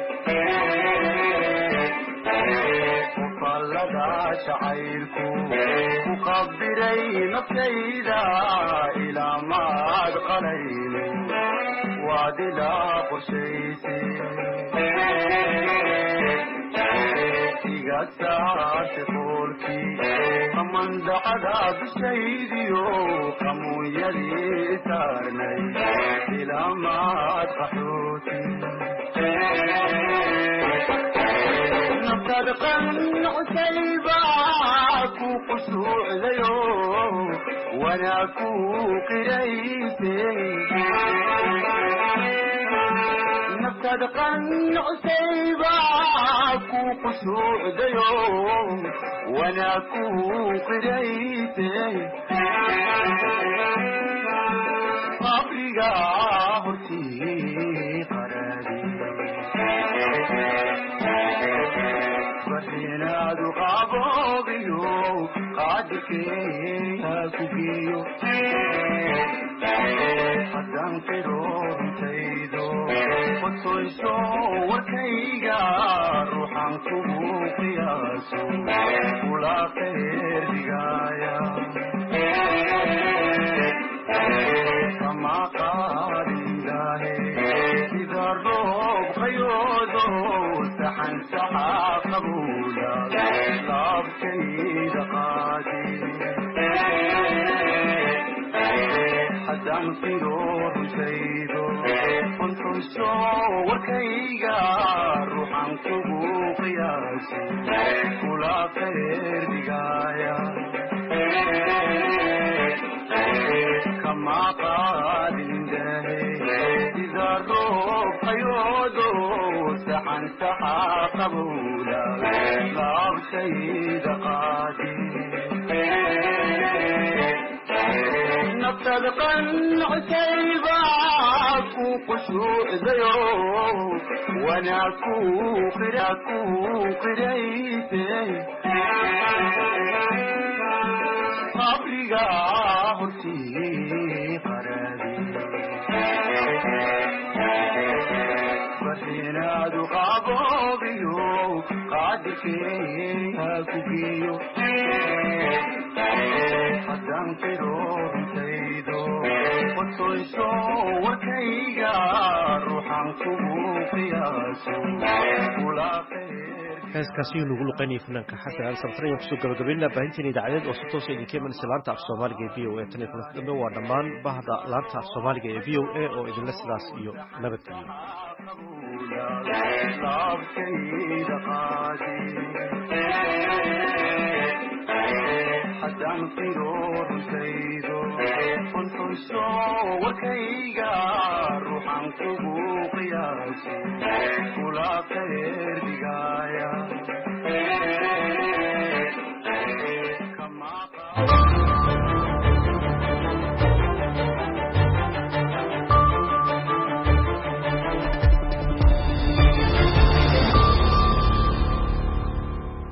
وصلدا شعيركو وقبري نفسيدا إلى ما أدخليني وادي لا قرشيتي قصات قولتي قمن دقدا بشيديو قمو يلي إسارني إلى ما أطحوتي نفتاد قنع سيباك وقسوع زيو وانا كو قريتي نفتاد قنع سيباك وقسوع زيو وانا كو قريتي قبلي قابلتي قراري بسينا دو قابوبيو قادكيها كوبيو حدان قيرون تيدو وصويسو وكيغا روحان كوبو قياسو ولا خير بغايا كما قال الله إذا الروب خيوزو سحن سحا قبولا لاب كيد قادي حدان قيرون سيدو كنت صور كيغا روحان كبو قياسي ولا خير بغايا كما قال الله إذا الروب قيودو سحن سحا قبولا لاب سيد قادي نفتاد قنع سيباك وقسوع زيو وانا كو قريتي قبلي قابلتي قراري بسينا دو قابوبيو قادكيها كوبيو حدان قيرون تيدو وصويسو وكيغا روحان كوبو قياسو ولا heeskaasi lagu luqeynayay fanaanka xasan al sabtariyo kusoo gabagabeynaa baahinteena idaacadeed oo si toos ah idinka imanaysa laanta af soomaaliga ee v o a tan iyo kulanti dambe waa dhammaan bahda laanta af soomaaliga ee v o a oo idinla sidaas iyo nabadgelyo حدان قيرون سيدو كنت صور كيغا روحان كبو قياسي ولا خير بغايا